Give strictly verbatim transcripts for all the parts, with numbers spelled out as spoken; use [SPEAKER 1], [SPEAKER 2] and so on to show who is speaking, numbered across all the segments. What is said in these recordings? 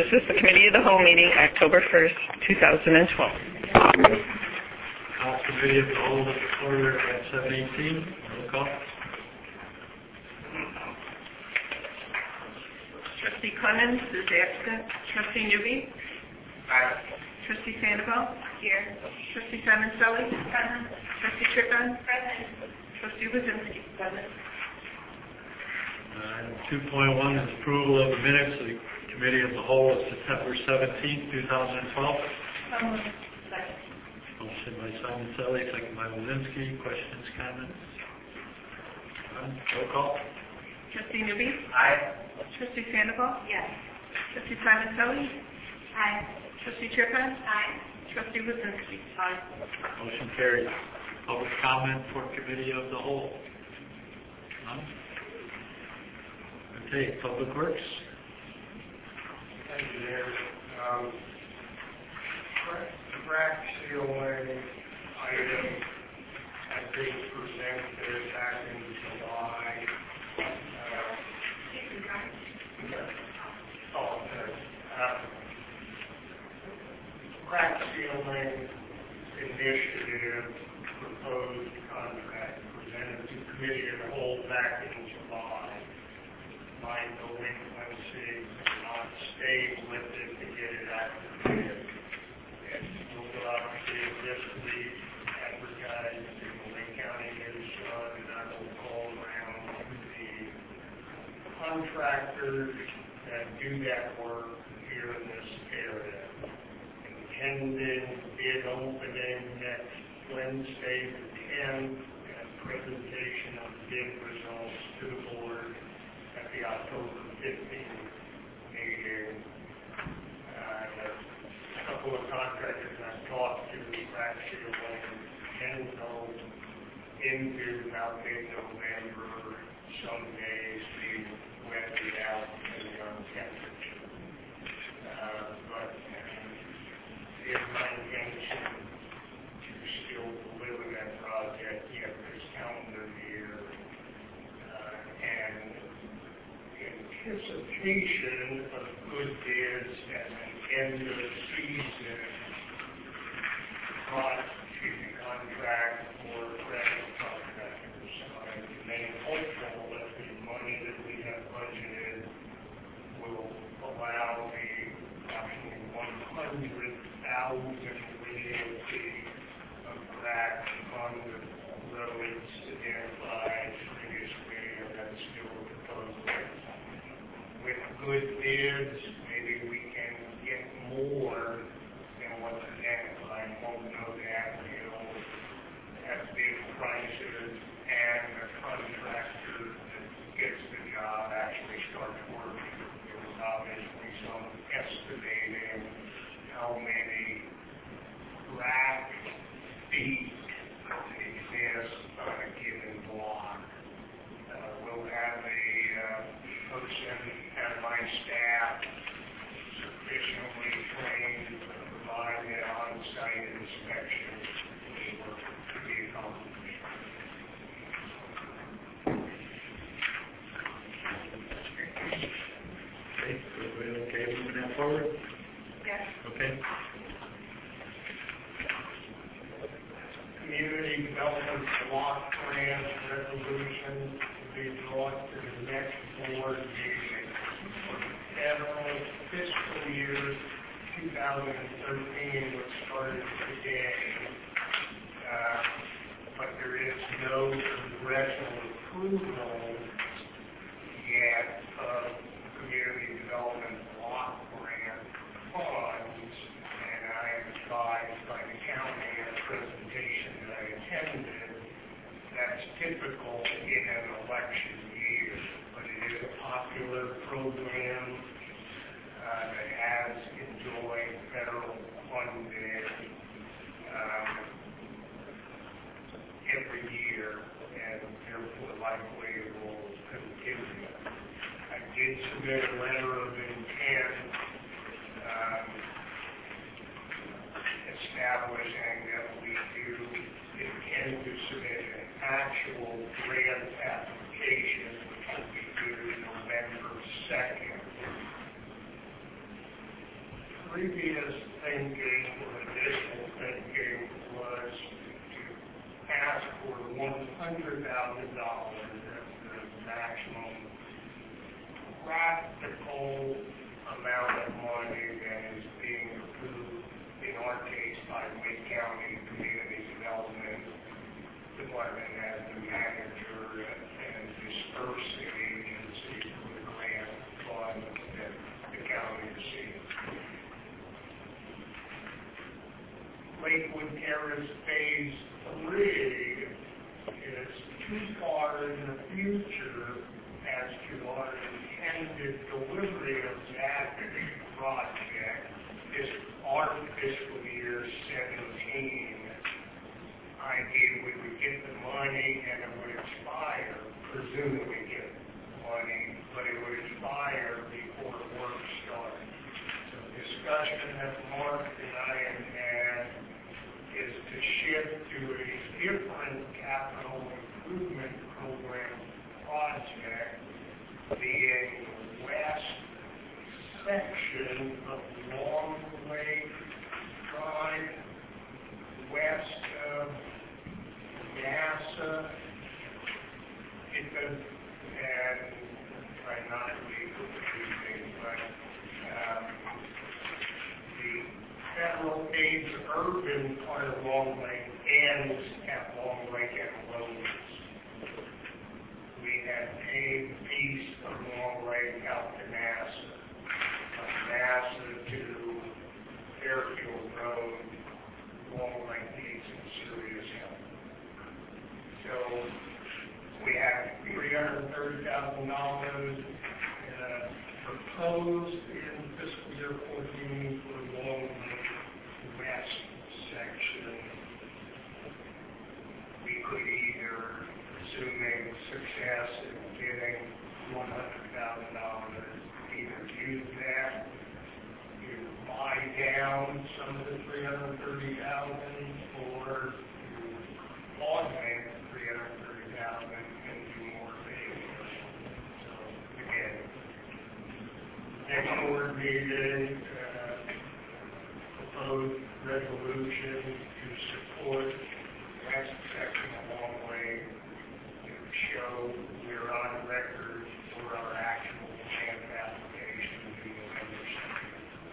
[SPEAKER 1] This is the Committee of the Whole meeting, October first, two thousand twelve.
[SPEAKER 2] Call Committee of the Whole is ordered at seven eighteen. Roll call.
[SPEAKER 1] Trustee Clemens is absent. Trustee Newby?
[SPEAKER 3] Aye.
[SPEAKER 1] Trustee Sandoval? Here. Trustee Simoncelli? Present. Trustee Trippon? Present. Trustee Wazinski? Present.
[SPEAKER 2] Item two point one is approval of the minutes of the Committee of the Whole of September seventeenth, two thousand twelve. Motion by Simoncelli, second by Wazinski. Questions, comments? None. Roll call.
[SPEAKER 1] Trustee Newby?
[SPEAKER 3] Aye.
[SPEAKER 1] Trustee Sandoval?
[SPEAKER 4] Yes.
[SPEAKER 1] Trustee Simoncelli?
[SPEAKER 4] Aye.
[SPEAKER 1] Trustee Trippon?
[SPEAKER 4] Aye.
[SPEAKER 1] Trustee Wazinski? Aye.
[SPEAKER 2] Motion carries. Public comment for Committee of the Whole. None. Okay, Public Works.
[SPEAKER 3] Thank you, Mayor. Um, crack ceiling item, I think presented back in July. Uh, oh, okay. Uh, crack ceiling initiative proposed contract presented to Committee of the Whole back in July. My delinquency not stayed with it to get it activated. It will go out to this week, advertised in the Lake County News Sun, and I will call around the contractors that do that work here in this area. Intending bid opening next Wednesday the tenth, and presentation of bid results to the board at the October fifteenth meeting. Uh, a couple of contractors I've talked to actually can go into about mid-November, some days being wetted out depending on temperature. Uh, but uh, it's my intention to still deliver that project yet this calendar year. Uh, and anticipation of good bids at the end of the season, not to the contract or credit contractors. So I remain hopeful that the money that we have budgeted will allow the approximately one hundred thousand linear feet of crack on the roads identified previously, and that's still a proposal. With good bids, maybe we can get more than what's identified. Won't know that until at bid prices and the contractor that gets the job actually starts working. There was obviously some estimating how many rack feet exist on a given block. Uh, we'll have a uh, person at my staff sufficiently trained to provide the on-site inspection to be accomplished.
[SPEAKER 2] Okay, everybody okay moving that forward?
[SPEAKER 1] Yes.
[SPEAKER 2] Okay.
[SPEAKER 3] Community development block grant resolution to be brought to the next board meeting. Federal fiscal year two thousand thirteen was started today, uh, but there is no congressional approval yet of community development block grant funds, and I am advised by the county in a presentation that I attended that's typical in an election year, but it is a popular program uh, that has enjoyed federal funding um, every year, and therefore likely will continue. I did submit a letter of intent um, establishing that we do intend to submit an actual grant application, which will be due November second. previous thinking, or initial thinking, was to ask for one hundred thousand dollars as the maximum practical amount of money that is being approved, in our case, by Wake County Community Development Department as the manager and dispersing agency for the grant fund that the county receives. Lakewood Terrace Phase Three is too far in the future as to our intended delivery of that project. This our fiscal year seventeen. Idea we would get the money and it would expire, presumably get money, but it would expire before work starts. So the discussion that Mark and I have had is to shift to a different capital improvement program project, being the west section of Long Lake Drive, west of NASA. It does, and try not to be confusing, but um, the federal aid urban part of Long Lake ends at Long Lake and Lowe's. We have a piece of Long Lake out to NASA, from NASA to Fairfield Road. Long Lake needs some serious help. So we have three hundred thirty thousand dollars uh, proposed in fiscal year fourteen for the Long Lake West section. We could either, assuming success in getting one hundred thousand dollars, either use that to buy down some of the three hundred thirty thousand or to augment the three hundred thirty thousand and do more paving. So again, next board meeting, uh, proposed resolution to support west section of Long Lake to show we're on record for our actual grant application to November second.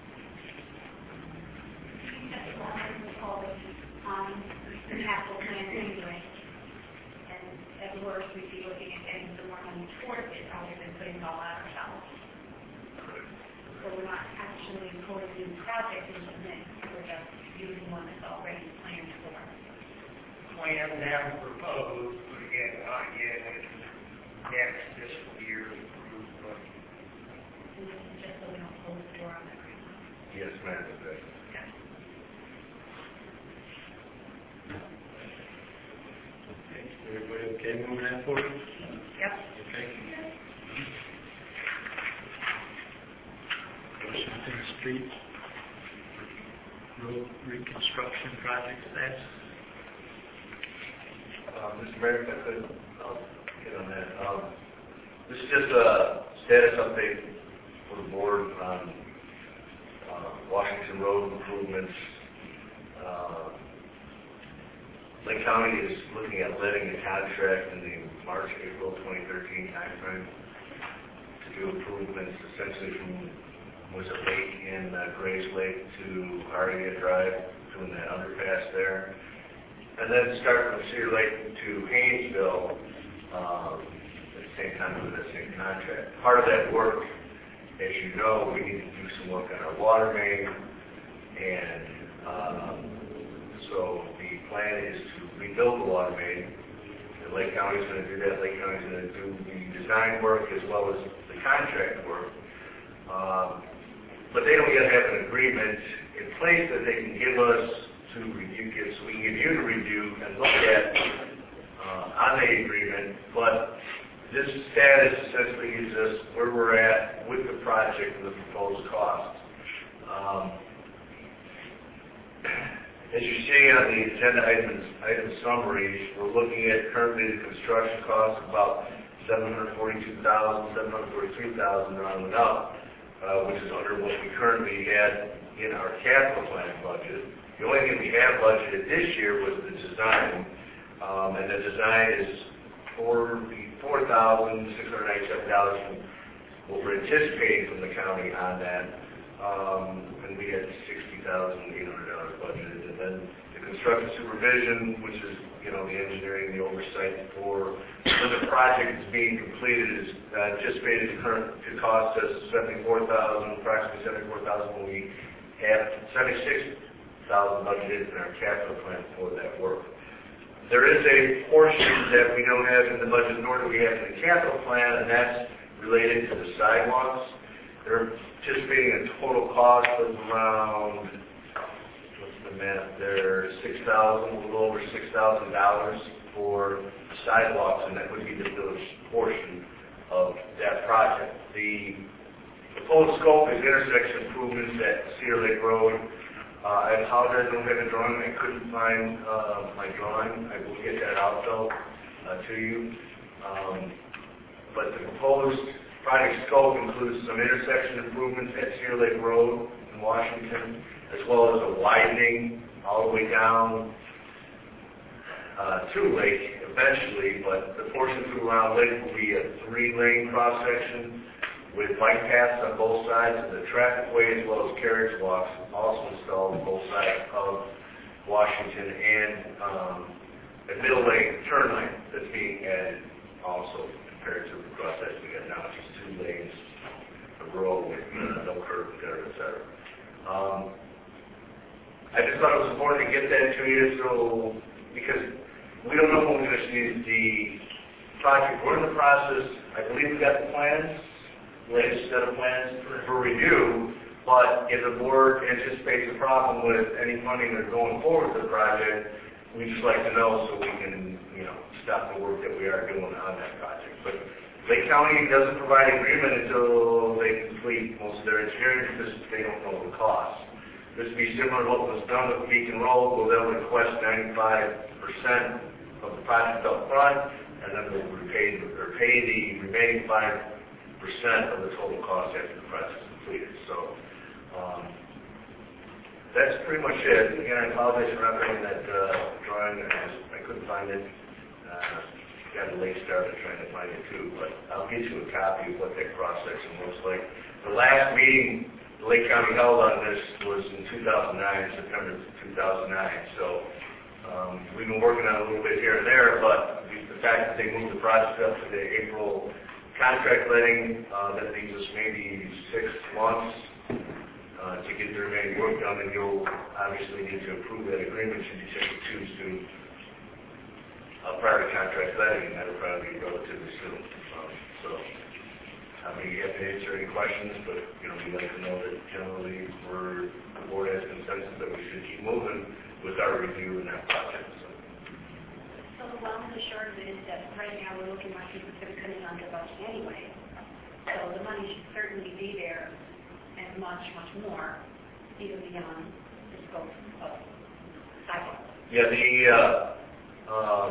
[SPEAKER 4] Um, the capital plan anyway, and at worst, we'd be looking at getting some more money towards it rather than putting it all out ourselves. So we're not actually pulling new projects into the mix, we're just using one that's already planned for.
[SPEAKER 3] Planned and proposed, but again, not yet in next fiscal year approved budget.
[SPEAKER 4] And this is just so we don't close the door on that right now.
[SPEAKER 5] Yes, ma'am. Okay.
[SPEAKER 4] Okay.
[SPEAKER 2] Everybody okay moving that forward?
[SPEAKER 4] Yep.
[SPEAKER 2] Okay. Washington Street Road Reconstruction Project status.
[SPEAKER 5] Uh, Mister Mayor, if I could, I'll get on that. Um, this is just a status update for the board on uh, Washington Road improvements. Uh, Lake County is looking at letting the contract in the March, April twenty thirteen timeframe to do improvements essentially from was it Lake in uh, Grays Lake to Hardia Drive, doing that underpass there. And then start from Cedar Lake to Haynesville um, at the same time with the same contract. Part of that work, as you know, we need to do some work on our water main, and um, so the plan is to rebuild the water main. And Lake County is going to do that. Lake County is going to do the design work as well as the contract work. Um, but they don't yet have an agreement in place that they can give us to review, give, so we can give you to review and look at uh, on the agreement. But this status essentially is just where we're at with the project and the proposed cost. Um, as you see on the agenda items, item summaries, we're looking at currently the construction cost of about seven hundred forty-two thousand dollars, seven hundred forty-three thousand dollars rounded up. uh, which is under what we currently had in our capital plan budget. The only thing we have budgeted this year was the design, um, and the design is forty-four thousand six hundred ninety-seven dollars from what we're anticipating from the county on that, um, and we had sixty thousand eight hundred dollars budgeted. And then the construction supervision, which is, you know, the engineering, the oversight for when the project is being completed, is uh, anticipated to, current, to cost us seventy-four thousand dollars, approximately seventy-four thousand dollars when we have seventy-six thousand dollars budgeted in our capital plan for that work. There is a portion that we don't have in the budget, nor do we have in the capital plan, and that's related to the sidewalks. They're anticipating a total cost of around, what's the math there, six thousand dollars, a little over six thousand dollars for sidewalks, and that would be the village portion of that project. The, the full scope is intersection improvements at Cedar Lake Road. Uh, I apologize, I don't have a drawing. I couldn't find uh, my drawing. I will get that out, though, uh, to you. Um, but the proposed project scope includes some intersection improvements at Cedar Lake Road in Washington, as well as a widening all the way down uh, to Lake eventually. But the portion through Round Lake will be a three-lane cross-section with bike paths on both sides of the traffic way, as well as carriage walks also installed on both sides of Washington, and um, a middle lane turn lane that's being added also compared to the cross section we got now. It's just two lanes, a row with uh, no curb, et cetera, et cetera. Um, I just thought it was important to get that to you, so because we don't know when we're going to see the project. We're in the process. I believe we got the plans. Latest set of plans for review, but if the board anticipates a problem with any funding that's going forward with the project, we'd just like to know so we can, you know, stop the work that we are doing on that project. But Lake County doesn't provide agreement until they complete most of their engineering because they don't know the cost. This would be similar to what was done with Beacon Road, where they'll request ninety-five percent of the project up front, and then they'll repay, or pay the remaining five percent of the total cost after the project is completed. So um, that's pretty much it. Again, I apologize for not having that uh, drawing. I just I couldn't find it. Uh, got a late start at trying to find it too, but I'll get you a copy of what that cross section looks like. The last meeting the Lake County held on this was in two thousand nine, September two thousand nine. So um, we've been working on it a little bit here and there, but the fact that they moved the project up to the April contract letting, uh, that leaves us maybe six months uh, to get the remaining work done, and you'll obviously need to approve that agreement should you choose to uh, prior to contract letting, and that'll probably be relatively soon. Um, so, I mean, you have to answer any questions, but you know, we'd like to know that generally we're, the board has consensus that we should keep moving with our review in that project. So.
[SPEAKER 4] So the long and the short of it is that right now we're looking like it's going to come in under budget anyway. So the money should certainly be there and much, much more, even beyond the scope of sidewalks.
[SPEAKER 5] Yeah, the, uh, um,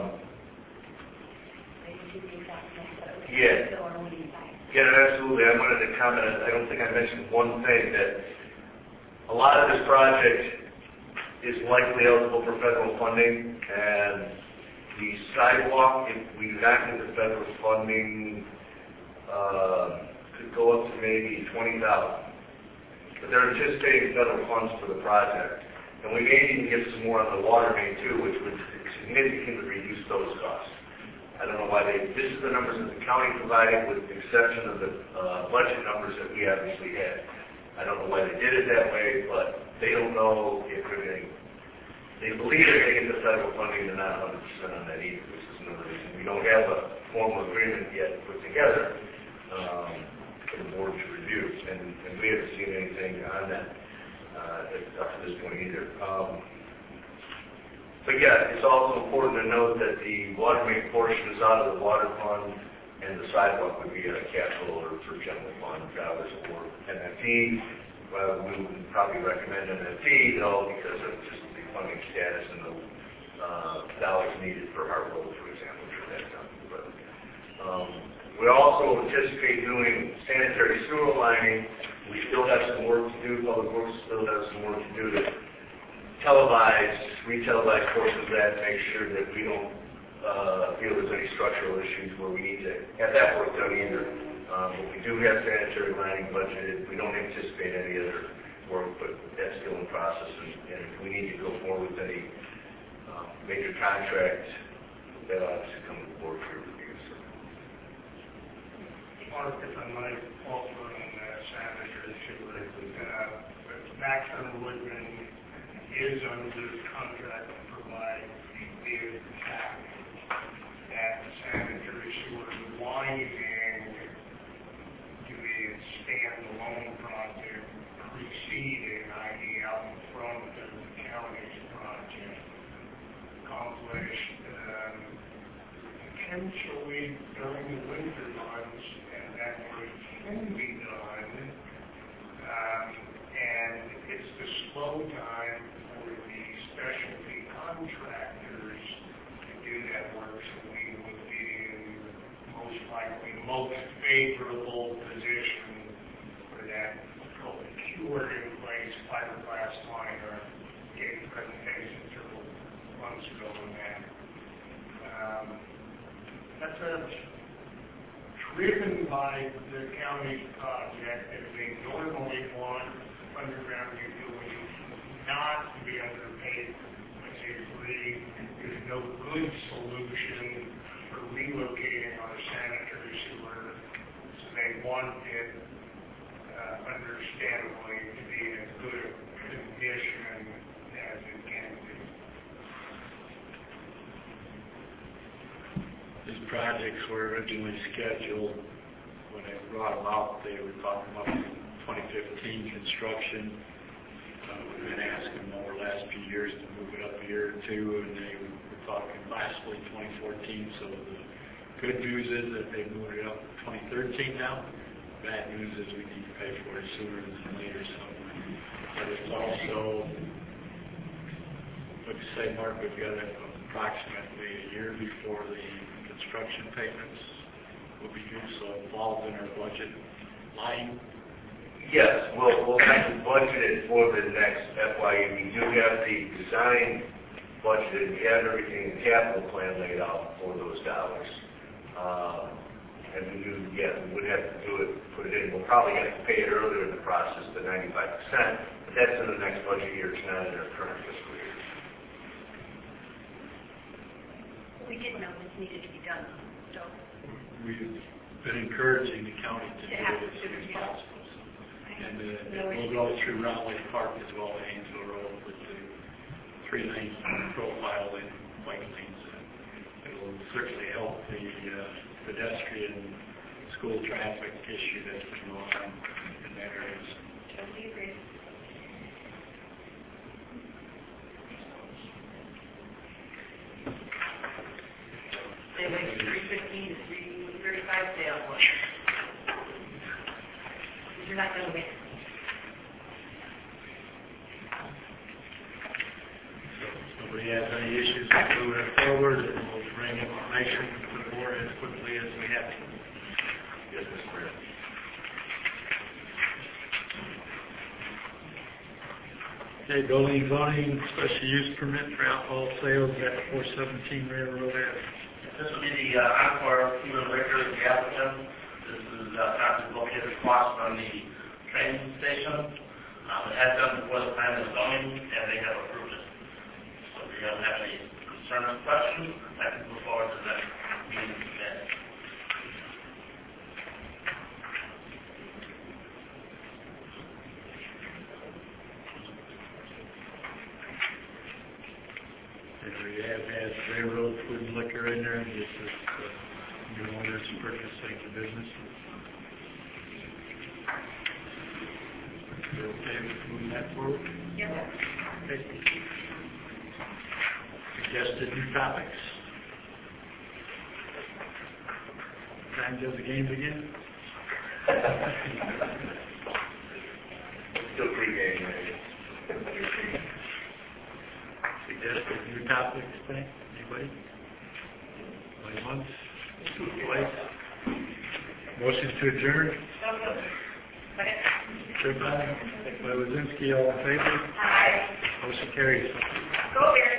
[SPEAKER 5] yeah. Yeah, absolutely. I wanted to comment, I don't think I mentioned one thing, that a lot of this project is likely eligible for federal funding, and the sidewalk, if we do not get the federal funding, uh, could go up to maybe twenty thousand dollars. But they're anticipating federal funds for the project. And we may even get some more on the water main too, which would significantly reduce those costs. I don't know why they, this is the numbers that the county provided with the exception of the uh, budget numbers that we obviously had. I don't know why they did it that way, but they don't know if they're going to. They believe they're going to get the federal funding, they're not one hundred percent on that either, which is another reason. We don't have a formal agreement yet put together um, for the board to review, and, and we haven't seen anything on that uh, up to this point either. Um, but yeah, it's also important to note that the water main portion is out of the water fund, and the sidewalk would be a capital or for general fund dollars or N F T. Well, we would probably recommend N F T though, because of just funding status and the uh, dollars needed for Hart Road, for example, for that company. But um, we also anticipate doing sanitary sewer lining We still have some work to do, Public Works still has some work to do to televise, re-televise portions of that, to make sure that we don't uh, feel there's any structural issues where we need to have that work done either. Um, but we do have sanitary lining budgeted. We don't anticipate any other work, but that's still in process, and, and if we need to go forward with any um, major contract, that obviously come to the board for review. So.
[SPEAKER 3] Mark, if I might offer on that sanitary issue, uh, Maxon Woodman is under contract to provide the bid pack at the sanitary sewer lining to be a standalone project preceding, that is out in front of the county's project, accomplished um, potentially during the winter months, and that work can be done. Um, and it's the slow time for the specialty contractors to do that work, so we would be in most likely most favorable position for that cured in place fiberglass liner. Gave a presentation several months ago on that. Um, that's a driven by the county's project, and they normally want underground utilities not to be underpaid, but they agree there's no good solution for relocating our sanitary sewer, so they want it, uh, understandably, to be in as good a condition as it can be.
[SPEAKER 2] These projects were originally scheduled, when they brought them out, they were talking about twenty fifteen construction. Uh, we've been asking them over the last few years to move it up a year or two, and they were talking lastly twenty fourteen, so the good news is that they moved it up to twenty thirteen now. Bad news is we need to pay for it sooner than later, so. But it's also, like you say, Mark, we've got approximately a year before the construction payments will be due, so it falls in our budget line.
[SPEAKER 5] Yes, we'll, we'll have to budget it for the next F Y E. We do have the design budgeted, we have everything in the capital plan laid out for those dollars. Um, and we do, yeah, we would have to do it, put it in. We'll probably have to pay it earlier in the process, the ninety-five percent, but that's in the next budget year, it's not in our current fiscal year.
[SPEAKER 4] We did know this needed to be done, so.
[SPEAKER 2] We've been encouraging the county to
[SPEAKER 4] To
[SPEAKER 2] do
[SPEAKER 4] have
[SPEAKER 2] it
[SPEAKER 4] to
[SPEAKER 2] as
[SPEAKER 4] do
[SPEAKER 2] soon
[SPEAKER 4] it,
[SPEAKER 2] as
[SPEAKER 4] yeah.
[SPEAKER 2] possible. And uh, we'll go through Round Lake Park as well, Haynesville Road, with the three lane profile and bike lanes. It will certainly help the uh, pedestrian school traffic issue that's been going on in that area.
[SPEAKER 4] Totally agree.
[SPEAKER 1] They went three fifteen to three thirty-five sales.
[SPEAKER 4] You're not going to win.
[SPEAKER 2] So if nobody has any issues with moving it forward, and we'll bring information to the board as quickly as we have to.
[SPEAKER 5] Yes, Mister Mayor.
[SPEAKER 2] Okay, building and zoning, special use permit for alcohol sales at four seventeen Railroad Avenue.
[SPEAKER 6] This will be the uh, Encore Cuban Liquor, the applicant. This is uh, currently located across from the train station. Um, it has done before the plan of zoning, and they have approved it. So if you don't have any concerns or questions, I can move forward to the next meeting today.
[SPEAKER 2] We have had Railroad Food and Liquor in there, and this is uh, new owners purchasing the business. You're okay with moving that forward?
[SPEAKER 4] Yep.
[SPEAKER 2] Okay. Suggested new topics. Time does the game begin?
[SPEAKER 5] Still pre-game, maybe.
[SPEAKER 2] Suggested new topics, thank anybody? Going once, twice? Motion to adjourn?
[SPEAKER 4] Second.
[SPEAKER 2] Triplett, second by Wazinski, all in favor?
[SPEAKER 4] Aye.
[SPEAKER 2] Motion carries.
[SPEAKER 4] Go Bears.